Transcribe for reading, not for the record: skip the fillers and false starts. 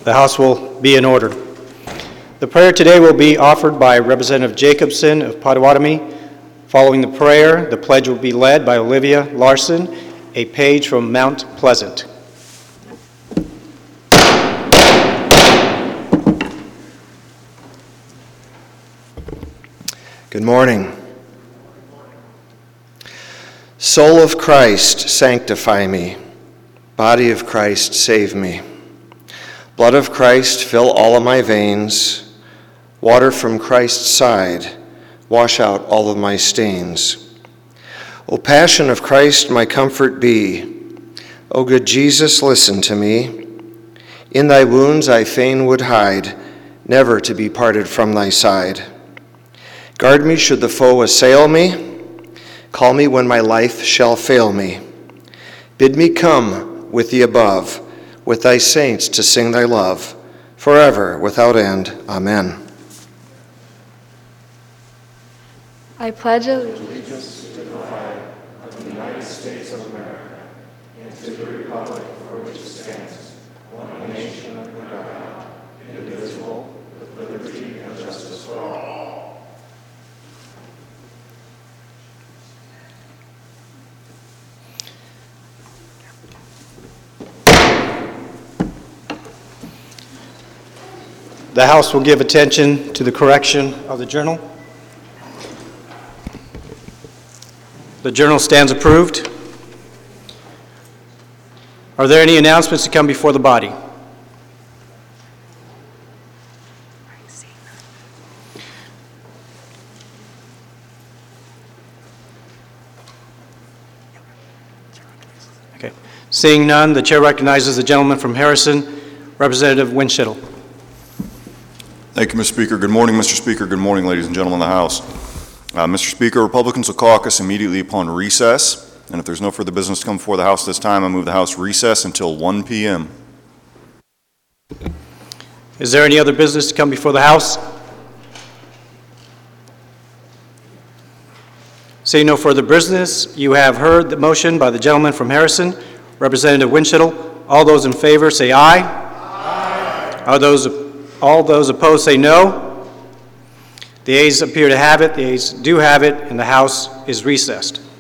The House will be in order. The prayer today will be offered by Representative Jacobson of Potawatomi. Following the prayer, the pledge will be led by Olivia Larson, a page from Mount Pleasant. Good morning. Soul of Christ, sanctify me. Body of Christ, save me. Blood of Christ, fill all of my veins. Water from Christ's side, wash out all of my stains. O passion of Christ, my comfort be. O good Jesus, listen to me. In thy wounds I fain would hide, never to be parted from thy side. Guard me should the foe assail me. Call me when my life shall fail me. Bid me come with thee above, with thy saints to sing thy love, forever without end. Amen. I pledge allegiance to the flag of the United States of America and to the republic for which it stands, one nation under God, indivisible, with liberty and justice for all. The House will give attention to the correction of the journal. The journal stands approved. Are there any announcements to come before the body? Okay. Seeing none, the chair recognizes the gentleman from Harrison, Representative Winchittle. Thank you, Mr. Speaker. Good morning, Mr. Speaker. Good morning, ladies and gentlemen of the House. Mr. Speaker, Republicans will caucus immediately upon recess, and if there's no further business to come before the House this time, I move the House recess until 1 p.m. Is there any other business to come before the House? Seeing no further business, you have heard the motion by the gentleman from Harrison, Representative Winchittle. All those in favor say aye. Aye. All those opposed say no. The ayes appear to have it. The ayes do have it, and the House is recessed.